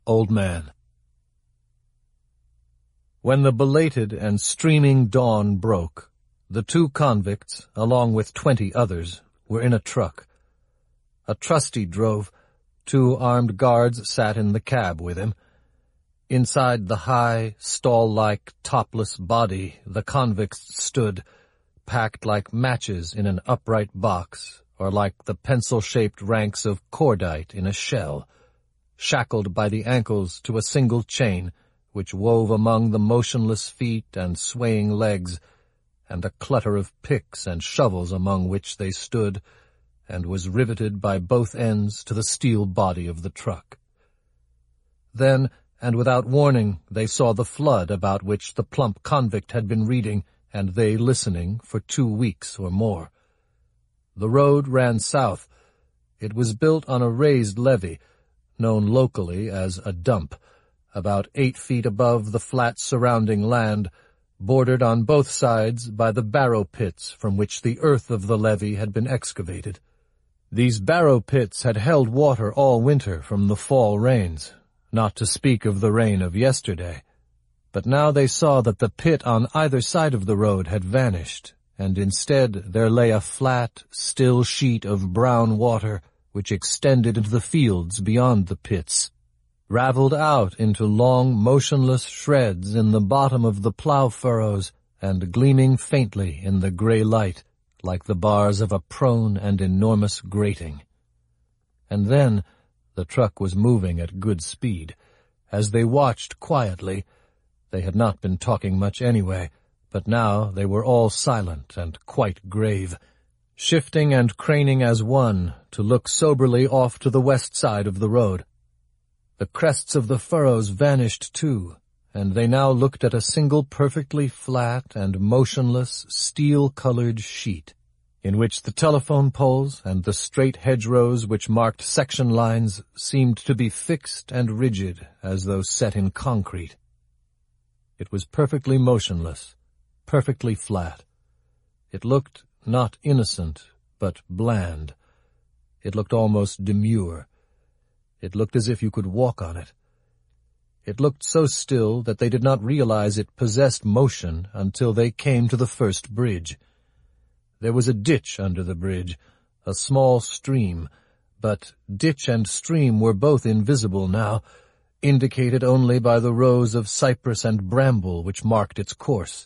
Old Man. When the belated and streaming dawn broke, the 2 convicts, along with 20 others, were in a truck. A trusty drove. 2 armed guards sat in the cab with him. Inside the high, stall-like, topless body, the convicts stood, packed like matches in an upright box, or like the pencil-shaped ranks of cordite in a shell, shackled by the ankles to a single chain, which wove among the motionless feet and swaying legs, and a clutter of picks and shovels among which they stood, and was riveted by both ends to the steel body of the truck. Then, and without warning, they saw the flood about which the plump convict had been reading, and they listening, for 2 weeks or more. The road ran south. It was built on a raised levee, known locally as a dump, about 8 feet above the flat surrounding land, bordered on both sides by the barrow pits from which the earth of the levee had been excavated. These barrow pits had held water all winter from the fall rains, not to speak of the rain of yesterday. But now they saw that the pit on either side of the road had vanished, and instead there lay a flat, still sheet of brown water which extended into the fields beyond the pits, raveled out into long, motionless shreds in the bottom of the plough furrows, and gleaming faintly in the gray light, like the bars of a prone and enormous grating. And then the truck was moving at good speed. As they watched quietly, they had not been talking much anyway, but now they were all silent and quite grave, shifting and craning as one to look soberly off to the west side of the road. The crests of the furrows vanished too, and they now looked at a single perfectly flat and motionless steel-colored sheet, in which the telephone poles and the straight hedgerows which marked section lines seemed to be fixed and rigid as though set in concrete. It was perfectly motionless, perfectly flat. It looked not innocent, but bland. It looked almost demure. It looked as if you could walk on it. It looked so still that they did not realize it possessed motion until they came to the first bridge. There was a ditch under the bridge, a small stream, but ditch and stream were both invisible now, indicated only by the rows of cypress and bramble which marked its course.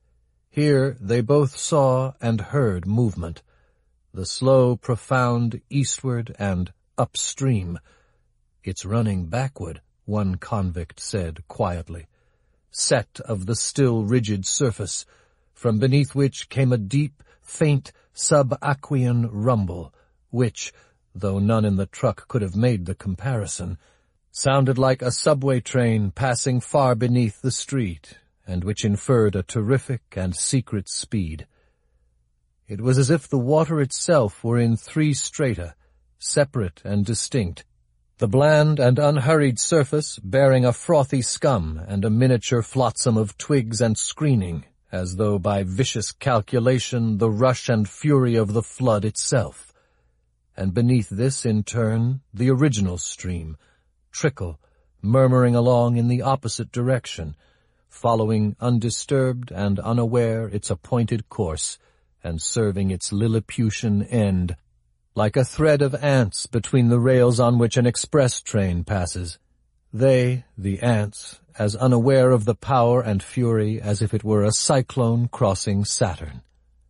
Here they both saw and heard movement, the slow, profound eastward and upstream. "It's running backward," one convict said quietly, set of the still rigid surface, from beneath which came a deep, faint, subaquean rumble, which, though none in the truck could have made the comparison, sounded like a subway train passing far beneath the street, and which inferred a terrific and secret speed. It was as if the water itself were in 3 strata, separate and distinct, the bland and unhurried surface bearing a frothy scum and a miniature flotsam of twigs and screening, as though by vicious calculation the rush and fury of the flood itself. And beneath this, in turn, the original stream, trickle, murmuring along in the opposite direction, following undisturbed and unaware its appointed course, and serving its Lilliputian end, like a thread of ants between the rails on which an express train passes. They, the ants, as unaware of the power and fury as if it were a cyclone crossing Saturn.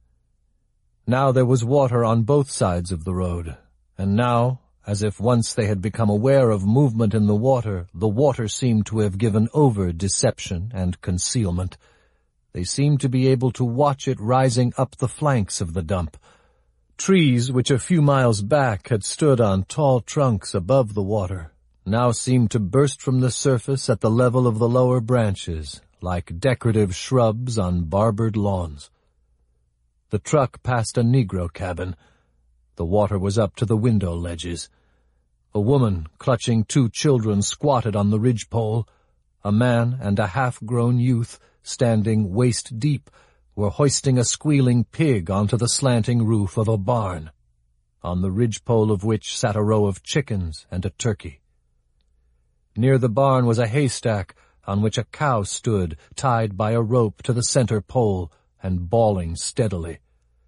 Now there was water on both sides of the road, and now, as if once they had become aware of movement in the water seemed to have given over deception and concealment. They seemed to be able to watch it rising up the flanks of the dump. Trees which a few miles back had stood on tall trunks above the water now seemed to burst from the surface at the level of the lower branches, like decorative shrubs on barbered lawns. The truck passed a Negro cabin. The water was up to the window ledges. A woman, clutching 2 children, squatted on the ridgepole. A man and a half-grown youth, standing waist-deep, were hoisting a squealing pig onto the slanting roof of a barn, on the ridgepole of which sat a row of chickens and a turkey. Near the barn was a haystack on which a cow stood, tied by a rope to the center pole and bawling steadily.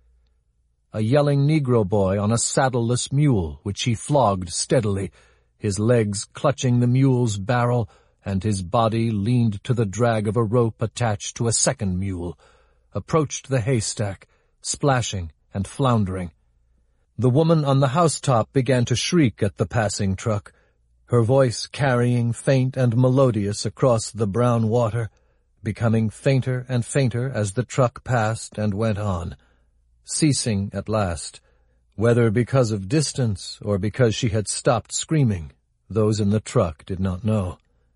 A yelling Negro boy on a saddleless mule, which he flogged steadily, his legs clutching the mule's barrel, and his body leaned to the drag of a rope attached to a second mule, approached the haystack, splashing and floundering. The woman on the housetop began to shriek at the passing truck, her voice carrying faint and melodious across the brown water, becoming fainter and fainter as the truck passed and went on, ceasing at last, whether because of distance or because she had stopped screaming. Those in the truck did not know.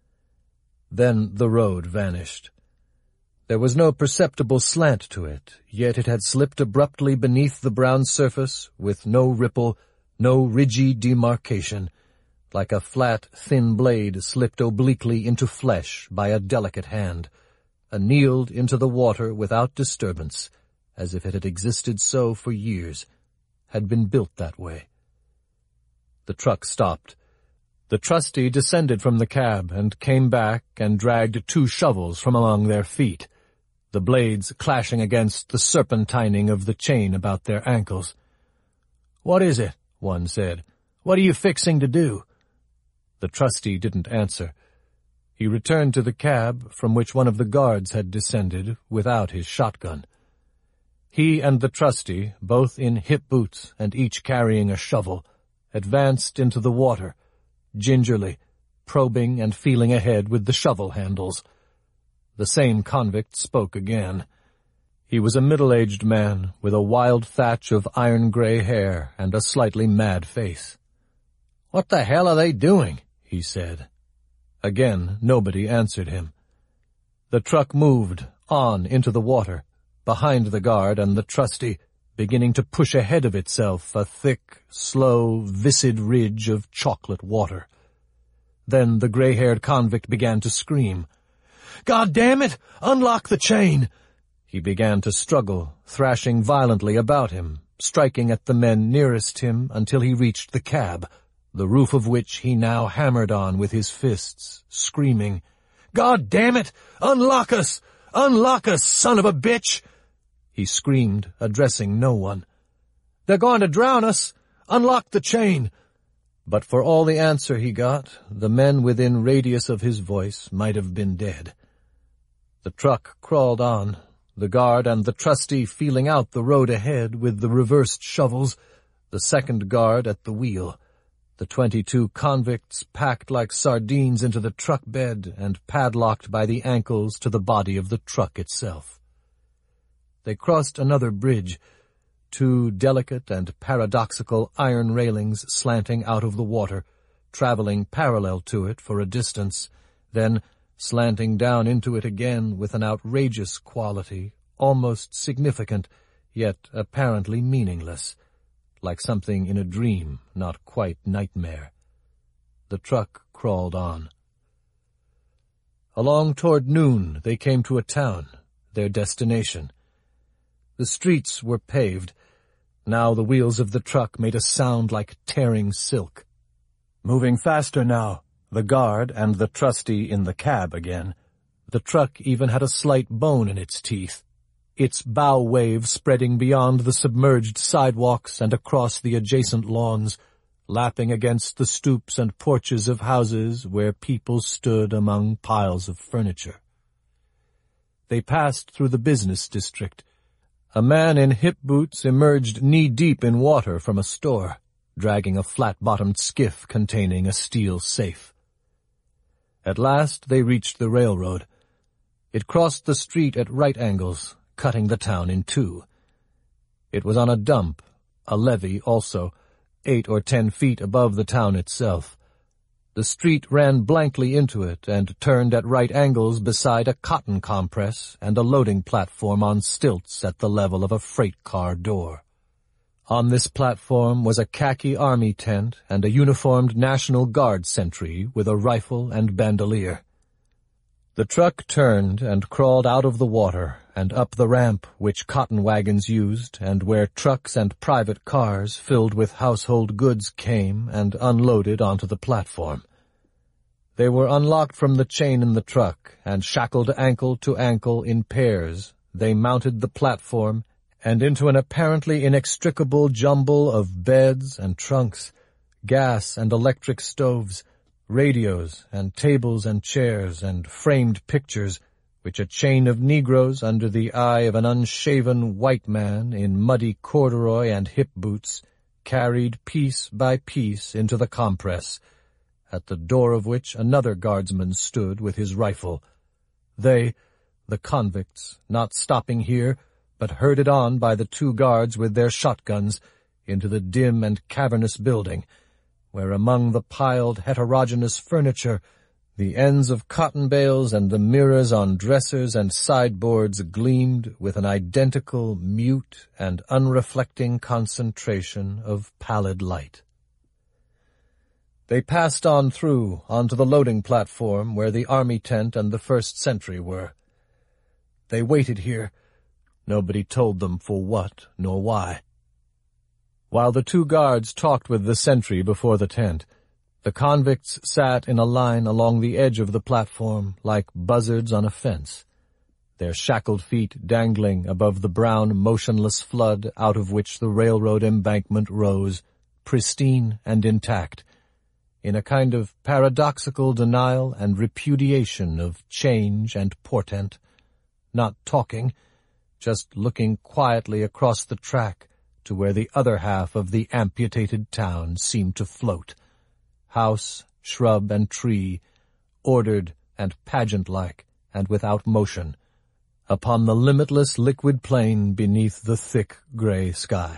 Then the road vanished. There was no perceptible slant to it, yet it had slipped abruptly beneath the brown surface with no ripple, no ridgy demarcation, like a flat, thin blade slipped obliquely into flesh by a delicate hand, annealed into the water without disturbance, as if it had existed so for years, had been built that way. The truck stopped. The trustee descended from the cab and came back and dragged 2 shovels from among their feet, the blades clashing against the serpentining of the chain about their ankles. "What is it?" one said. "What are you fixing to do?" The trustee didn't answer. He returned to the cab from which one of the guards had descended without his shotgun. He and the trustee, both in hip boots and each carrying a shovel, advanced into the water, gingerly, probing and feeling ahead with the shovel handles. The same convict spoke again. He was a middle-aged man with a wild thatch of iron-gray hair and a slightly mad face. "What the hell are they doing?" he said. Again, nobody answered him. The truck moved on into the water, behind the guard and the trustee, beginning to push ahead of itself a thick, slow, viscid ridge of chocolate water. Then the gray-haired convict began to scream. "God damn it! Unlock the chain!" He began to struggle, thrashing violently about him, striking at the men nearest him until he reached the cab, the roof of which he now hammered on with his fists, screaming, "God damn it! Unlock us! Unlock us, son of a bitch!" He screamed, addressing no one. "They're going to drown us! Unlock the chain!" But for all the answer he got, the men within radius of his voice might have been dead. The truck crawled on, the guard and the trustee feeling out the road ahead with the reversed shovels, the second guard at the wheel, the 22 convicts packed like sardines into the truck bed and padlocked by the ankles to the body of the truck itself. They crossed another bridge, 2 delicate and paradoxical iron railings slanting out of the water, traveling parallel to it for a distance, then slanting down into it again with an outrageous quality, almost significant, yet apparently meaningless, like something in a dream, not quite nightmare. The truck crawled on. Along toward noon they came to a town, their destination. The streets were paved. Now the wheels of the truck made a sound like tearing silk. Moving faster now, the guard and the trustee in the cab again. The truck even had a slight bone in its teeth, its bow wave spreading beyond the submerged sidewalks and across the adjacent lawns, lapping against the stoops and porches of houses where people stood among piles of furniture. They passed through the business district. A man in hip boots emerged knee-deep in water from a store, dragging a flat-bottomed skiff containing a steel safe. At last they reached the railroad. It crossed the street at right angles, cutting the town in 2. It was on a dump, a levee also, 8 or 10 feet above the town itself. The street ran blankly into it and turned at right angles beside a cotton compress and a loading platform on stilts at the level of a freight car door. On this platform was a khaki army tent and a uniformed National Guard sentry with a rifle and bandolier. The truck turned and crawled out of the water and up the ramp which cotton wagons used and where trucks and private cars filled with household goods came and unloaded onto the platform. They were unlocked from the chain in the truck, and shackled ankle to ankle in pairs, they mounted the platform, and into an apparently inextricable jumble of beds and trunks, gas and electric stoves, radios and tables and chairs and framed pictures, which a chain of Negroes under the eye of an unshaven white man in muddy corduroy and hip boots carried piece by piece into the compress, at the door of which another guardsman stood with his rifle. They, the convicts, not stopping here, but herded on by the two guards with their shotguns into the dim and cavernous building, where among the piled heterogeneous furniture the ends of cotton bales and the mirrors on dressers and sideboards gleamed with an identical, mute, and unreflecting concentration of pallid light. They passed on through, onto the loading platform where the army tent and the first sentry were. They waited here. Nobody told them for what nor why. While the two guards talked with the sentry before the tent, the convicts sat in a line along the edge of the platform like buzzards on a fence, their shackled feet dangling above the brown, motionless flood out of which the railroad embankment rose, pristine and intact, in a kind of paradoxical denial and repudiation of change and portent, not talking, just looking quietly across the track to where the other half of the amputated town seemed to float, house, shrub, and tree, ordered and pageant-like and without motion, upon the limitless liquid plain beneath the thick gray sky.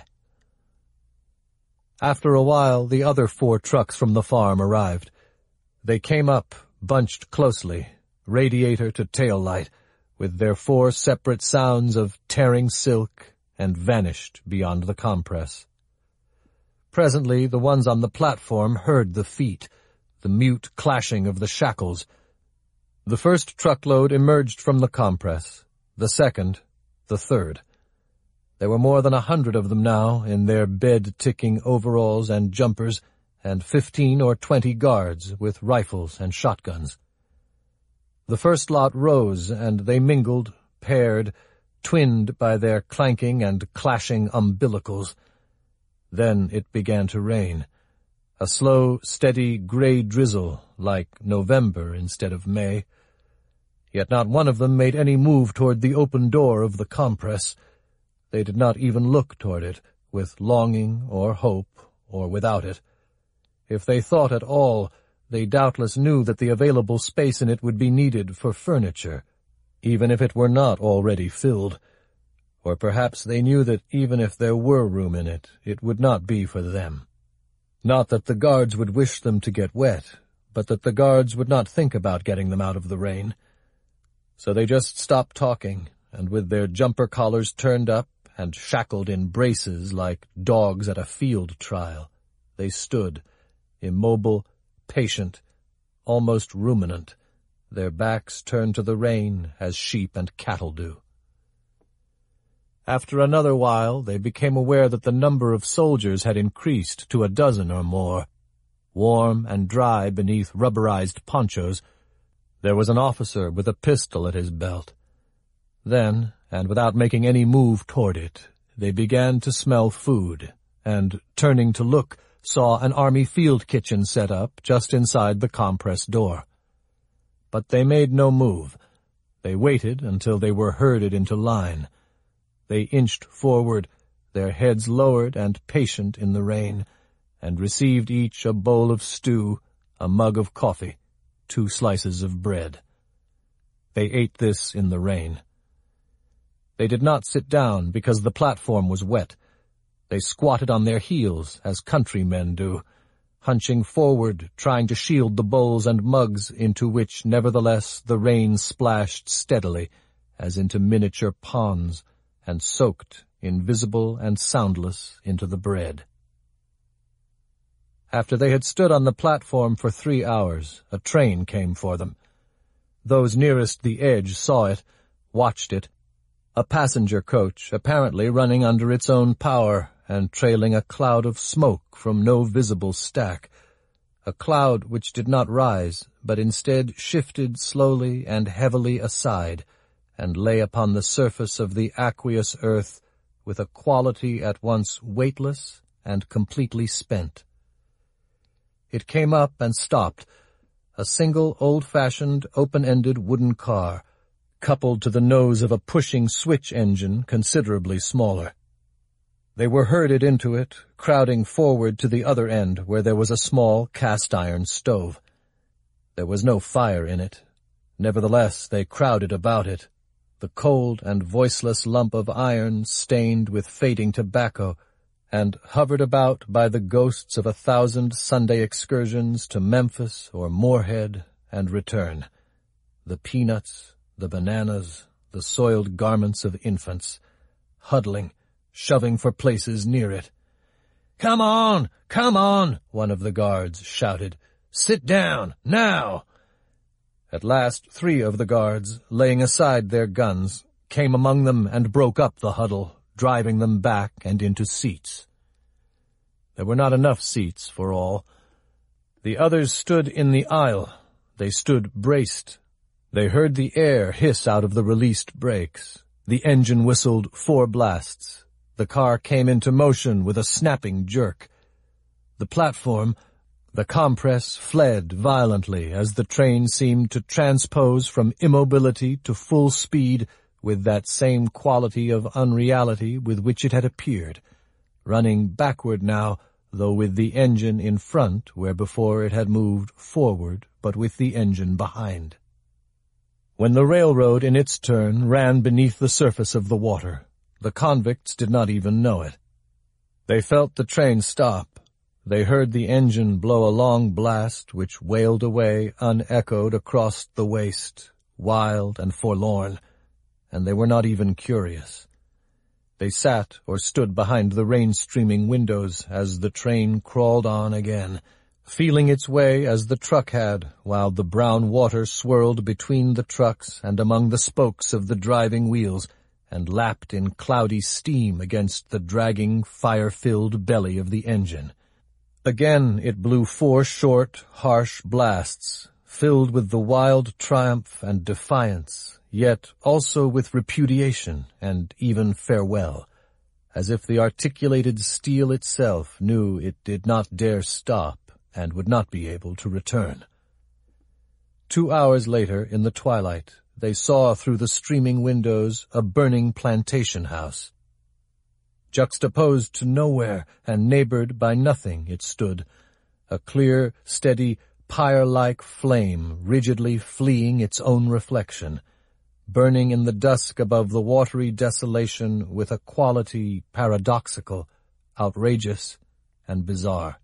After a while, the other 4 trucks from the farm arrived. They came up, bunched closely, radiator to tail light, with their 4 separate sounds of tearing silk, and vanished beyond the compress. Presently the ones on the platform heard the feet, the mute clashing of the shackles. The first truckload emerged from the compress, the second, the third. There were more than 100 of them now, in their bed-ticking overalls and jumpers, and 15 or 20 guards with rifles and shotguns. The first lot rose, and they mingled, paired, twinned by their clanking and clashing umbilicals. Then it began to rain, a slow, steady, gray drizzle, like November instead of May. Yet not one of them made any move toward the open door of the compress. They did not even look toward it, with longing or hope, or without it. If they thought at all, they doubtless knew that the available space in it would be needed for furniture, even if it were not already filled. Or perhaps they knew that even if there were room in it, it would not be for them. Not that the guards would wish them to get wet, but that the guards would not think about getting them out of the rain. So they just stopped talking, and with their jumper collars turned up and shackled in braces like dogs at a field trial, they stood, immobile, patient, almost ruminant, their backs turned to the rain as sheep and cattle do. After another while, they became aware that the number of soldiers had increased to 12 or more. Warm and dry beneath rubberized ponchos, there was an officer with a pistol at his belt. Then, and without making any move toward it, they began to smell food, and, turning to look, saw an army field kitchen set up just inside the compress door. But they made no move. They waited until they were herded into line. They inched forward, their heads lowered and patient in the rain, and received each a bowl of stew, a mug of coffee, 2 slices of bread. They ate this in the rain. They did not sit down because the platform was wet. They squatted on their heels, as countrymen do, hunching forward, trying to shield the bowls and mugs into which, nevertheless, the rain splashed steadily, as into miniature ponds, and soaked, invisible and soundless, into the bread. After they had stood on the platform for 3 hours, a train came for them. Those nearest the edge saw it, watched it, a passenger coach apparently running under its own power and trailing a cloud of smoke from no visible stack, a cloud which did not rise, but instead shifted slowly and heavily aside, and lay upon the surface of the aqueous earth with a quality at once weightless and completely spent. It came up and stopped, a single old-fashioned, open-ended wooden car, coupled to the nose of a pushing switch engine considerably smaller. They were herded into it, crowding forward to the other end where there was a small cast-iron stove. There was no fire in it. Nevertheless, they crowded about it, the cold and voiceless lump of iron stained with fading tobacco, and hovered about by the ghosts of 1,000 Sunday excursions to Memphis or Moorhead and return. The peanuts, the bananas, the soiled garments of infants, huddling, shoving for places near it. "Come on! Come on!" one of the guards shouted. "Sit down, now!" At last 3 of the guards, laying aside their guns, came among them and broke up the huddle, driving them back and into seats. There were not enough seats for all. The others stood in the aisle. They stood braced. They heard the air hiss out of the released brakes. The engine whistled 4 blasts. The car came into motion with a snapping jerk. The platform, the compress, fled violently as the train seemed to transpose from immobility to full speed with that same quality of unreality with which it had appeared, running backward now, though with the engine in front where before it had moved forward, but with the engine behind. When the railroad in its turn ran beneath the surface of the water, the convicts did not even know it. They felt the train stop. They heard the engine blow a long blast which wailed away unechoed across the waste, wild and forlorn, and they were not even curious. They sat or stood behind the rain-streaming windows as the train crawled on again, feeling its way as the truck had, while the brown water swirled between the trucks and among the spokes of the driving wheels, and lapped in cloudy steam against the dragging, fire-filled belly of the engine. Again it blew 4 short, harsh blasts, filled with the wild triumph and defiance, yet also with repudiation and even farewell, as if the articulated steel itself knew it did not dare stop and would not be able to return. 2 hours later, in the twilight, they saw through the streaming windows a burning plantation house. Juxtaposed to nowhere and neighbored by nothing it stood, a clear, steady, pyre-like flame rigidly fleeing its own reflection, burning in the dusk above the watery desolation with a quality paradoxical, outrageous, and bizarre.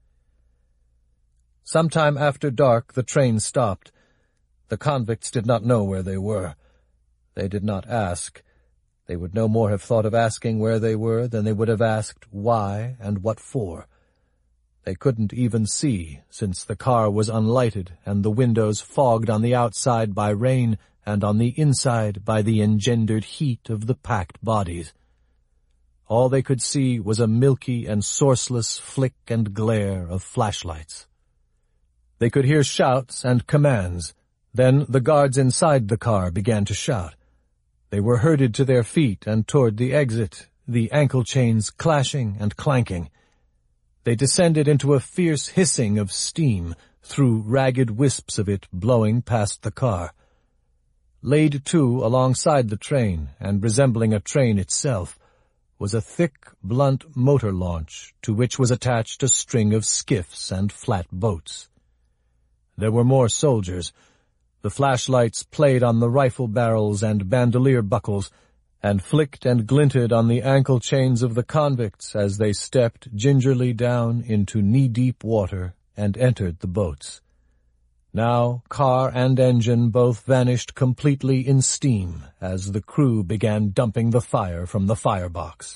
Sometime after dark the train stopped. The convicts did not know where they were. They did not ask. They would no more have thought of asking where they were than they would have asked why and what for. They couldn't even see, since the car was unlighted and the windows fogged on the outside by rain and on the inside by the engendered heat of the packed bodies. All they could see was a milky and sourceless flick and glare of flashlights. They could hear shouts and commands. Then the guards inside the car began to shout. They were herded to their feet and toward the exit, the ankle chains clashing and clanking. They descended into a fierce hissing of steam, through ragged wisps of it blowing past the car. Laid to alongside the train, and resembling a train itself, was a thick, blunt motor launch to which was attached a string of skiffs and flat boats. There were more soldiers. The flashlights played on the rifle barrels and bandolier buckles, and flicked and glinted on the ankle chains of the convicts as they stepped gingerly down into knee-deep water and entered the boats. Now car and engine both vanished completely in steam as the crew began dumping the fire from the firebox.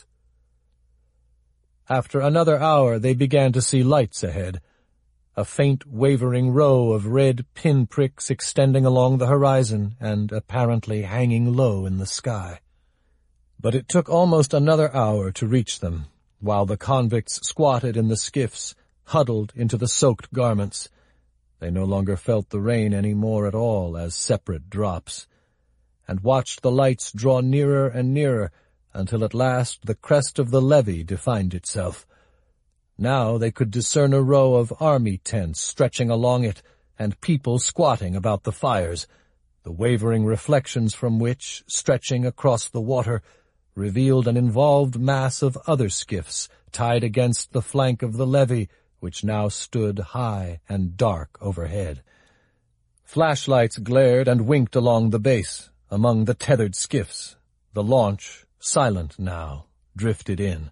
After another hour they began to see lights ahead, a faint wavering row of red pin-pricks extending along the horizon and apparently hanging low in the sky. But it took almost another hour to reach them, while the convicts squatted in the skiffs, huddled into the soaked garments. They no longer felt the rain any more at all as separate drops, and watched the lights draw nearer and nearer until at last the crest of the levee defined itself. Now they could discern a row of army tents stretching along it, and people squatting about the fires, the wavering reflections from which, stretching across the water, revealed an involved mass of other skiffs tied against the flank of the levee, which now stood high and dark overhead. Flashlights glared and winked along the base, among the tethered skiffs. The launch, silent now, drifted in.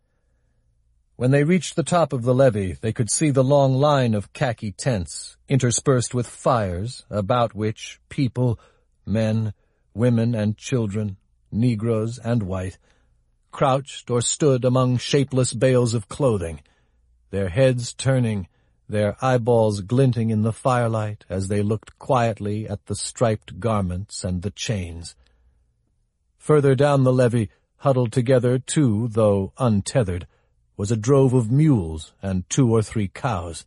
When they reached the top of the levee, they could see the long line of khaki tents, interspersed with fires, about which people, men, women and children, Negroes and white, crouched or stood among shapeless bales of clothing, their heads turning, their eyeballs glinting in the firelight as they looked quietly at the striped garments and the chains. Further down the levee, huddled together too, though untethered, was a drove of mules and 2 or 3 cows.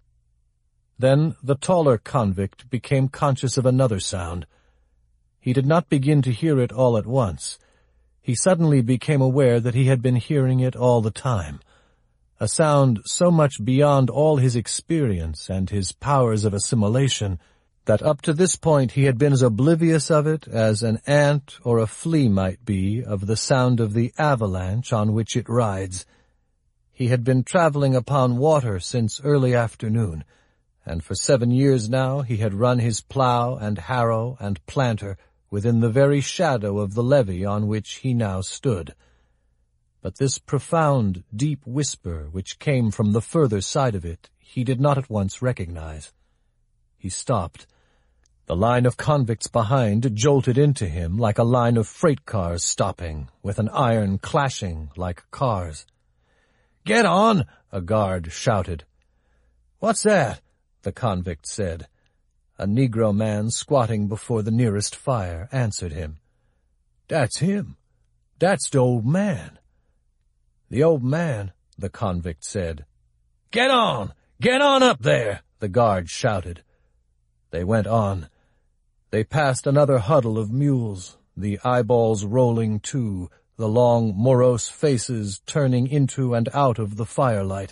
Then the taller convict became conscious of another sound. He did not begin to hear it all at once. He suddenly became aware that he had been hearing it all the time, a sound so much beyond all his experience and his powers of assimilation that up to this point he had been as oblivious of it as an ant or a flea might be of the sound of the avalanche on which it rides. He had been traveling upon water since early afternoon, and for 7 years now he had run his plow and harrow and planter within the very shadow of the levee on which he now stood. But this profound, deep whisper which came from the further side of it he did not at once recognize. He stopped. The line of convicts behind jolted into him like a line of freight cars stopping, with an iron clashing like cars. "Get on!" a guard shouted. "What's that?" the convict said. A Negro man squatting before the nearest fire answered him. "That's him. That's the old man." "The old man," the convict said. "Get on! Get on up there!" the guard shouted. They went on. They passed another huddle of mules, the eyeballs rolling too, the long, morose faces turning into and out of the firelight.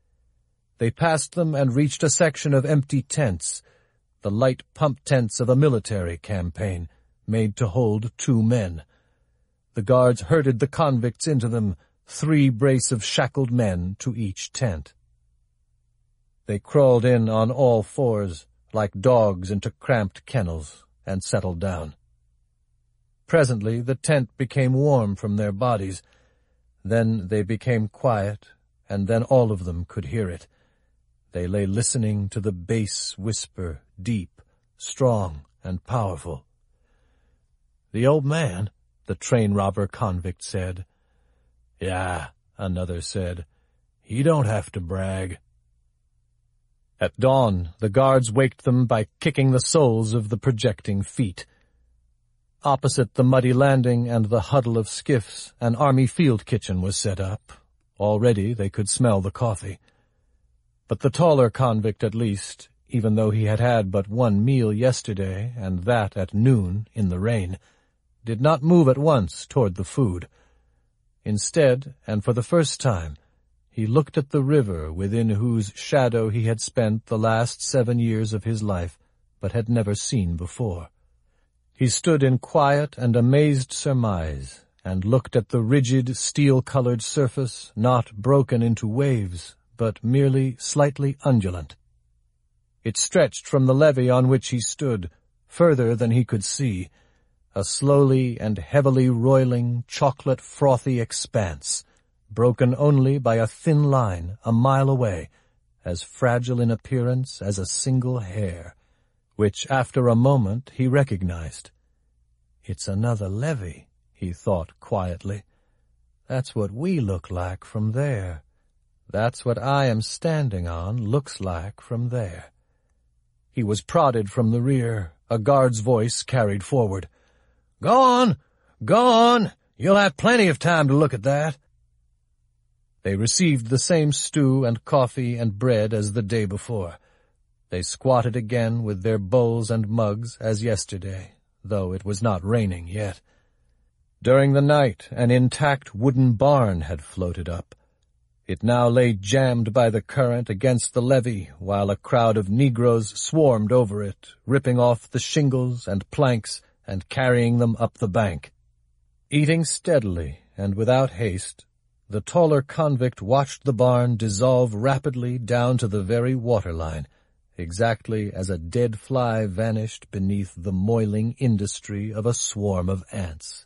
They passed them and reached a section of empty tents, the light pump tents of a military campaign, made to hold 2 men. The guards herded the convicts into them, 3 brace of shackled men to each tent. They crawled in on all 4s, like dogs into cramped kennels, and settled down. Presently the tent became warm from their bodies. Then they became quiet, and then all of them could hear it. They lay listening to the bass whisper, deep, strong, and powerful. "The old man," the train robber convict said. "Yeah," another said. "He don't have to brag." At dawn, the guards waked them by kicking the soles of the projecting feet. Opposite the muddy landing and the huddle of skiffs, an army field kitchen was set up. Already they could smell the coffee. But the taller convict, at least, even though he had had but 1 meal yesterday, and that at noon, in the rain, did not move at once toward the food. Instead, and for the first time, he looked at the river within whose shadow he had spent the last 7 years of his life, but had never seen before. He stood in quiet and amazed surmise, and looked at the rigid, steel-colored surface, not broken into waves, but merely slightly undulant. It stretched from the levee on which he stood, further than he could see, a slowly and heavily roiling, chocolate-frothy expanse, broken only by a thin line a mile away, as fragile in appearance as a single hair, which after a moment he recognized. "It's another levee," he thought quietly. "That's what we look like from there. That's what I am standing on looks like from there." He was prodded from the rear. A guard's voice carried forward. "Go on! Go on! You'll have plenty of time to look at that." They received the same stew and coffee and bread as the day before. They squatted again with their bowls and mugs as yesterday, though it was not raining yet. During the night, an intact wooden barn had floated up. It now lay jammed by the current against the levee, while a crowd of Negroes swarmed over it, ripping off the shingles and planks and carrying them up the bank. Eating steadily and without haste, the taller convict watched the barn dissolve rapidly down to the very waterline, exactly as a dead fly vanished beneath the moiling industry of a swarm of ants.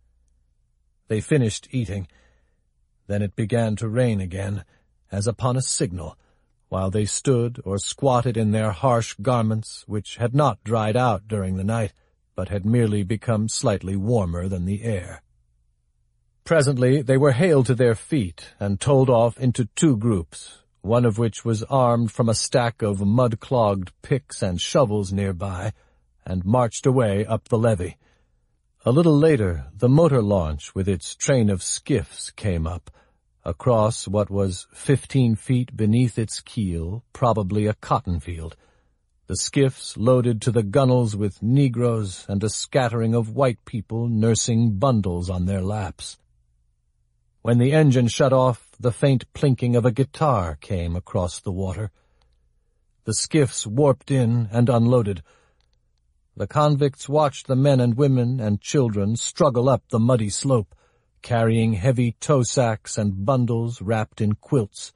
They finished eating. Then it began to rain again, as upon a signal, while they stood or squatted in their harsh garments, which had not dried out during the night, but had merely become slightly warmer than the air. Presently they were haled to their feet and told off into two groups, one of which was armed from a stack of mud-clogged picks and shovels nearby, and marched away up the levee. A little later, the motor launch with its train of skiffs came up, across what was 15 feet beneath its keel, probably a cotton field. The skiffs loaded to the gunwales with Negroes and a scattering of white people nursing bundles on their laps. When the engine shut off, the faint plinking of a guitar came across the water. The skiffs warped in and unloaded. The convicts watched the men and women and children struggle up the muddy slope, carrying heavy tow sacks and bundles wrapped in quilts.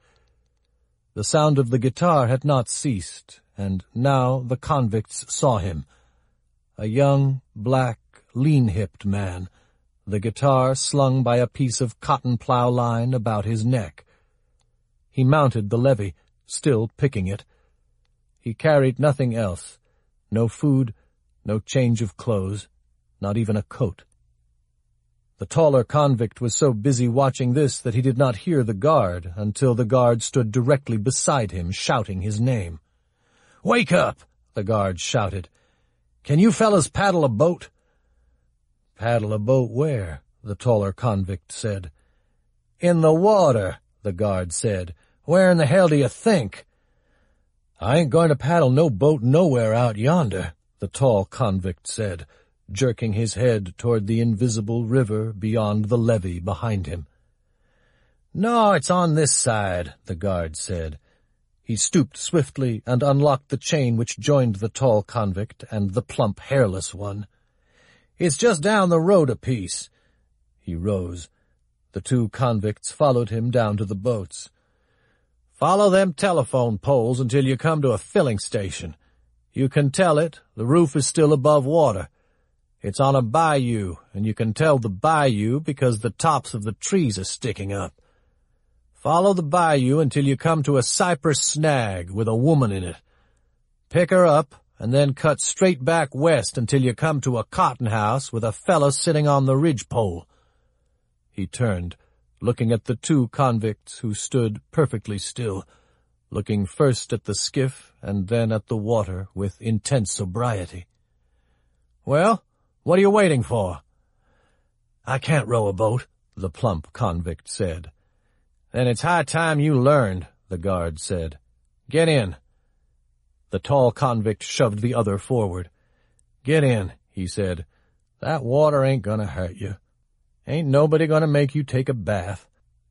The sound of the guitar had not ceased, and now the convicts saw him. A young, black, lean-hipped man, the guitar slung by a piece of cotton plow line about his neck. He mounted the levee, still picking it. He carried nothing else, no food, no change of clothes, not even a coat. The taller convict was so busy watching this that he did not hear the guard until the guard stood directly beside him, shouting his name. "Wake up!" the guard shouted. "Can you fellas paddle a boat?" "Paddle a boat where?" the taller convict said. "In the water," the guard said. "Where in the hell do you think?" "I ain't going to paddle no boat nowhere out yonder," the tall convict said, jerking his head toward the invisible river beyond the levee behind him. "No, it's on this side," the guard said. He stooped swiftly and unlocked the chain which joined the tall convict and the plump, hairless one. "It's just down the road a piece." He rose. The two convicts followed him down to the boats. "Follow them telephone poles until you come to a filling station. You can tell it, the roof is still above water. It's on a bayou, and you can tell the bayou because the tops of the trees are sticking up. Follow the bayou until you come to a cypress snag with a woman in it. Pick her up, and then cut straight back west until you come to a cotton house with a fellow sitting on the ridgepole." He turned, looking at the two convicts who stood perfectly still, looking first at the skiff and then at the water with intense sobriety. "Well, what are you waiting for?" "I can't row a boat," the plump convict said. "Then it's high time you learned," the guard said. "Get in." The tall convict shoved the other forward. "Get in," he said. "That water ain't gonna hurt you. Ain't nobody gonna make you take a bath."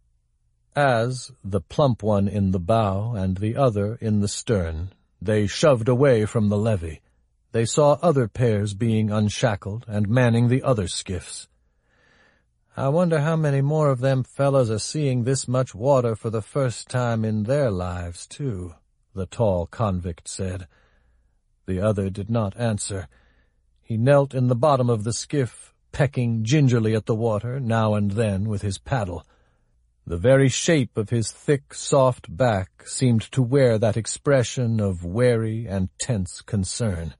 As, the plump one in the bow and the other in the stern, they shoved away from the levee, they saw other pairs being unshackled and manning the other skiffs. "I wonder how many more of them fellows are seeing this much water for the first time in their lives, too," the tall convict said. The other did not answer. He knelt in the bottom of the skiff, pecking gingerly at the water now and then with his paddle. The very shape of his thick, soft back seemed to wear that expression of wary and tense concern.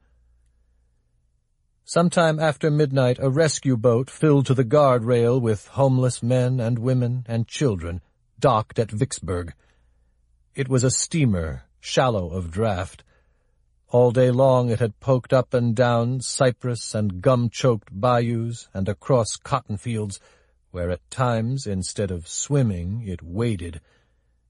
Sometime after midnight a rescue boat filled to the guard rail with homeless men and women and children docked at Vicksburg. It was a steamer, shallow of draught. All day long it had poked up and down cypress and gum-choked bayous and across cotton fields, where at times, instead of swimming, it waded.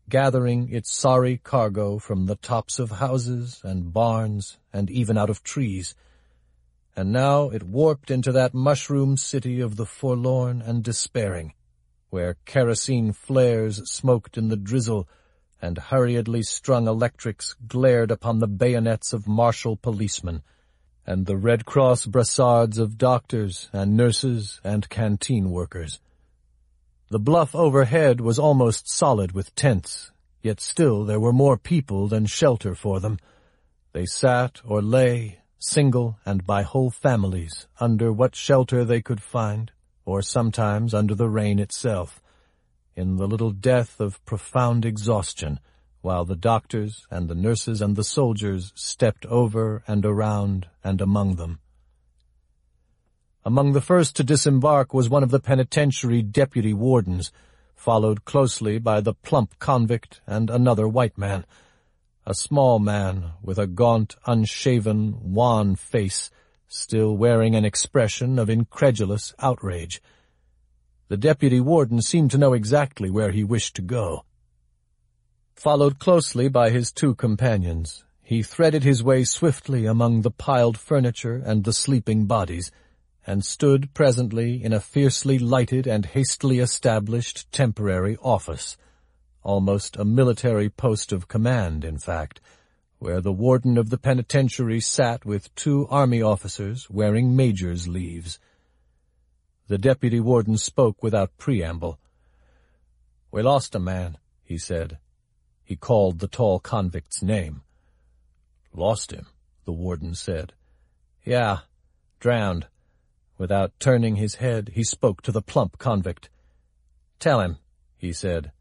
gathering its sorry cargo from the tops of houses and barns and even out of trees. And now it warped into that mushroom city of the forlorn and despairing, where kerosene flares smoked in the drizzle and hurriedly strung electrics glared upon the bayonets of martial policemen and the Red Cross brassards of doctors and nurses and canteen workers. The bluff overhead was almost solid with tents, yet still there were more people than shelter for them. They sat or lay, single and by whole families, under what shelter they could find, or sometimes under the rain itself, in the little death of profound exhaustion, while the doctors and the nurses and the soldiers stepped over and around and among them. Among the first to disembark was one of the penitentiary deputy wardens, followed closely by the plump convict and another white man, a small man with a gaunt, unshaven, wan face, still wearing an expression of incredulous outrage. The deputy warden seemed to know exactly where he wished to go. Followed closely by his two companions, he threaded his way swiftly among the piled furniture and the sleeping bodies, and stood presently in a fiercely lighted and hastily established temporary office, almost a military post of command, in fact, where the warden of the penitentiary sat with two army officers wearing major's leaves. The deputy warden spoke without preamble. "We lost a man," he said. He called the tall convict's name. "Lost him," the warden said. "Yeah, drowned." Without turning his head, he spoke to the plump convict. "Tell him," he said.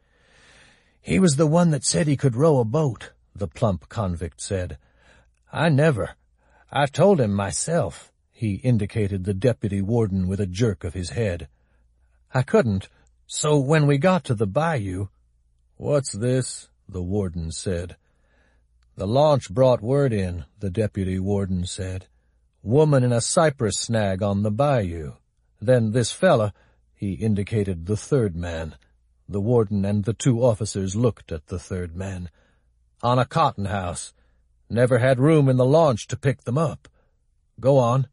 "He was the one that said he could row a boat," the plump convict said. "I never. I told him myself." He indicated the deputy warden with a jerk of his head. "I couldn't, so when we got to the bayou—" "What's this?" the warden said. "The launch brought word in," the deputy warden said. "Woman in a cypress snag on the bayou. Then this fella," he indicated the third man. The warden and the two officers looked at the third man. "On a cotton house. Never had room in the launch to pick them up. Go on."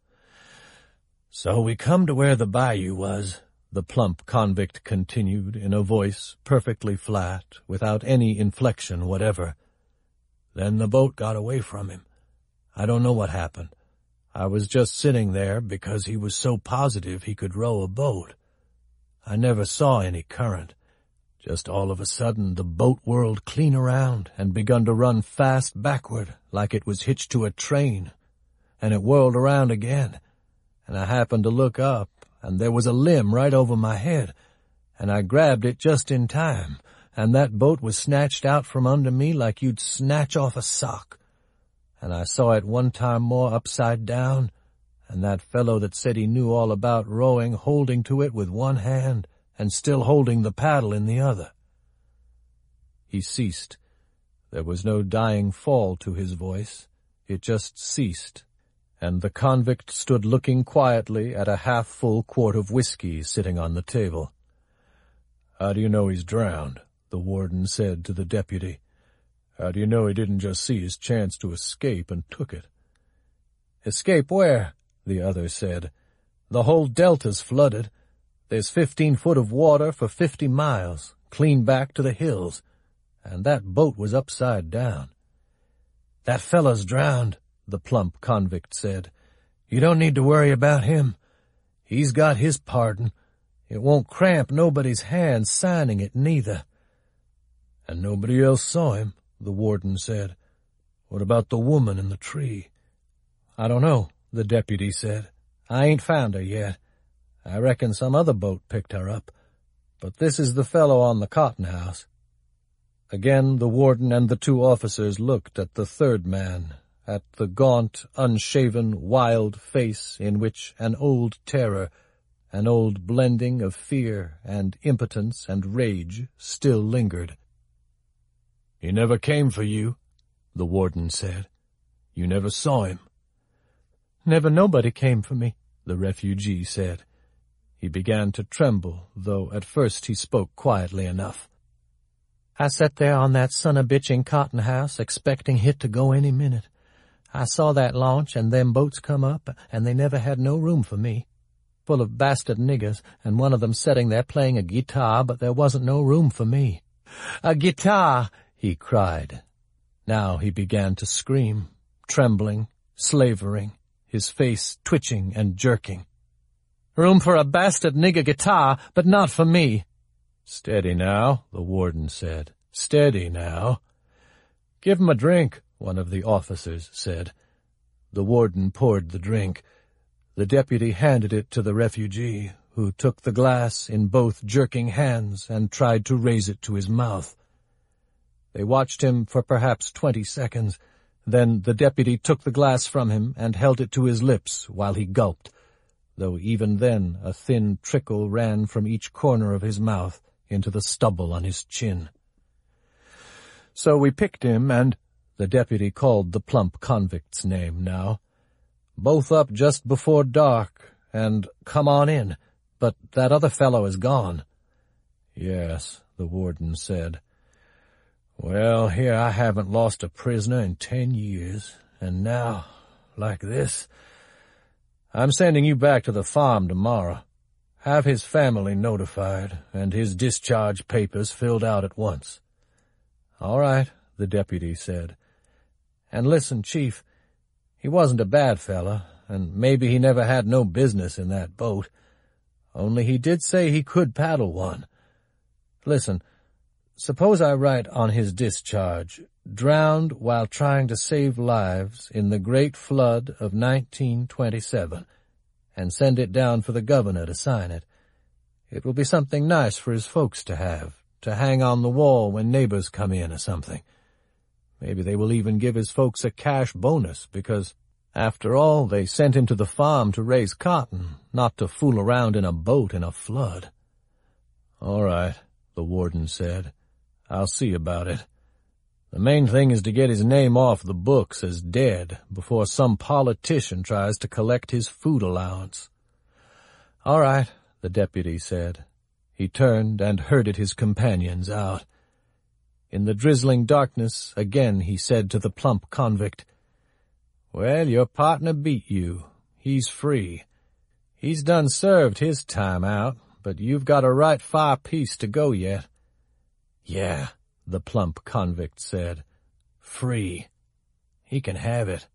"So we come to where the bayou was," the plump convict continued in a voice perfectly flat, without any inflection whatever. "Then the boat got away from him. I don't know what happened. I was just sitting there because he was so positive he could row a boat. I never saw any current. Just all of a sudden the boat whirled clean around and begun to run fast backward like it was hitched to a train, and it whirled around again, and I happened to look up, and there was a limb right over my head, and I grabbed it just in time, and that boat was snatched out from under me like you'd snatch off a sock. And I saw it one time more upside down, and that fellow that said he knew all about rowing holding to it with one hand and still holding the paddle in the other." He ceased. There was no dying fall to his voice. It just ceased, and the convict stood looking quietly at a half-full quart of whiskey sitting on the table. "How do you know he's drowned?" the warden said to the deputy. "How do you know he didn't just see his chance to escape and took it?" "Escape where?" the other said. "The whole delta's flooded. There's 15 foot of water for 50 miles, clean back to the hills, and that boat was upside down." "That fellow's drowned," the plump convict said. "You don't need to worry about him. He's got his pardon. It won't cramp nobody's hand signing it, neither." "And nobody else saw him," the warden said. "What about the woman in the tree?" "I don't know," the deputy said. "I ain't found her yet. I reckon some other boat picked her up. But this is the fellow on the cotton house." Again the warden and the two officers looked at the third man, at the gaunt, unshaven, wild face in which an old terror, an old blending of fear and impotence and rage still lingered. "He never came for you," the warden said. "You never saw him." "Never nobody came for me," the refugee said. He began to tremble, though at first he spoke quietly enough. I sat there on that son-of-bitching cotton house, expecting hit to go any minute. I saw that launch and them boats come up, and they never had no room for me. Full of bastard niggers, and one of them sitting there playing a guitar, but there wasn't no room for me. "A guitar!" he cried. Now he began to scream, trembling, slavering, his face twitching and jerking. "Room for a bastard nigger guitar, but not for me." "Steady now," the warden said. "Steady now." "Give him a drink," one of the officers said. The warden poured the drink. The deputy handed it to the refugee, who took the glass in both jerking hands and tried to raise it to his mouth. They watched him for perhaps 20 seconds. Then the deputy took the glass from him and held it to his lips while he gulped, though even then a thin trickle ran from each corner of his mouth into the stubble on his chin. "So we picked him and—" The deputy called the plump convict's name now. "Both up just before dark, and come on in, but that other fellow is gone." "Yes," the warden said. "Well, here I haven't lost a prisoner in 10 years, and now, like this. I'm sending you back to the farm tomorrow. Have his family notified, and his discharge papers filled out at once." "All right," the deputy said. "And listen, Chief, he wasn't a bad fella, and maybe he never had no business in that boat. Only he did say he could paddle one. Listen, suppose I write on his discharge, 'Drowned while trying to save lives in the Great Flood of 1927, and send it down for the governor to sign it. It will be something nice for his folks to have, to hang on the wall when neighbors come in or something. Maybe they will even give his folks a cash bonus, because, after all, they sent him to the farm to raise cotton, not to fool around in a boat in a flood.'" "All right," the warden said. "I'll see about it. The main thing is to get his name off the books as dead before some politician tries to collect his food allowance." "All right," the deputy said. He turned and herded his companions out. In the drizzling darkness, again he said to the plump convict, "Well, your partner beat you. He's free. He's done served his time out, but you've got a right far piece to go yet." "Yeah," the plump convict said. "Free. He can have it."